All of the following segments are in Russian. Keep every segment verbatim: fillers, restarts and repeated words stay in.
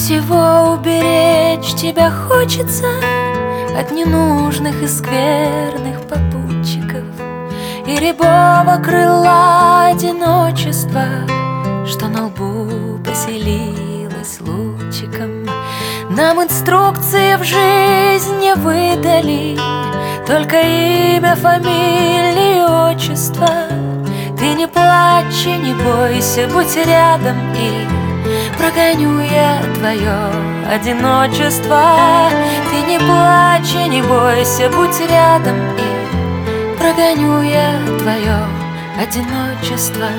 всего уберечь тебя хочется от ненужных и скверных попутчиков и рябого крыла одиночества, что на лбу поселилось лучиком. Нам инструкции в жизни выдали, только имя, фамилия и отчество. Ты не плачь и не бойся, будь рядом, и прогоню я твое одиночество. Ты не плачь и не бойся, будь рядом, и прогоню я твое одиночество.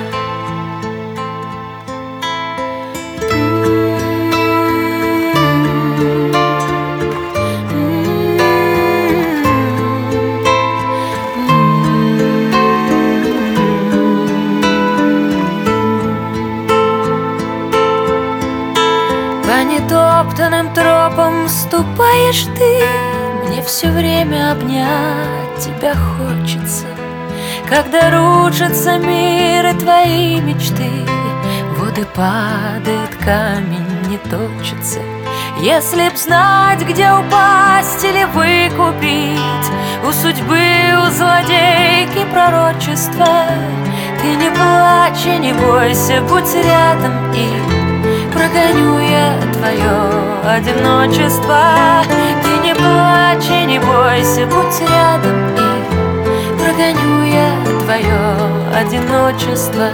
По нетоптанным тропам ступаешь ты, мне все время обнять тебя хочется. Когда рушится мир и твои мечты, воды падает, камень не точится. Если б знать, где упасть или выкупить, у судьбы, у злодейки пророчество. Ты не плачь и не бойся, будь рядом, и прогоню я твое одиночество. Ты не плачь и не бойся, будь рядом, и прогоню я твое одиночество.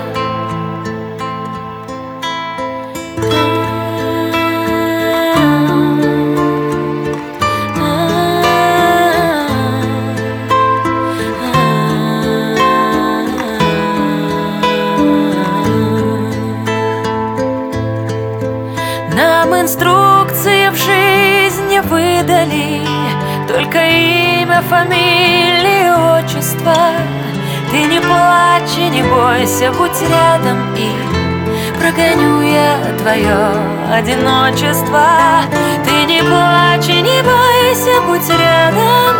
Нам инструкции в жизни выдали, только имя, фамилия и отчество. Ты не плачь и не бойся, будь рядом, и прогоню я твое одиночество. Ты не плачь и не бойся, будь рядом,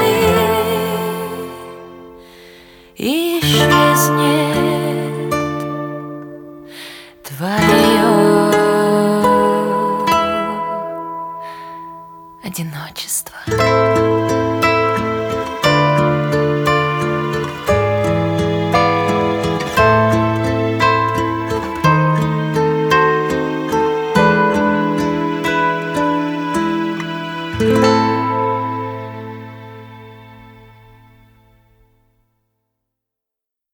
и исчезнет твое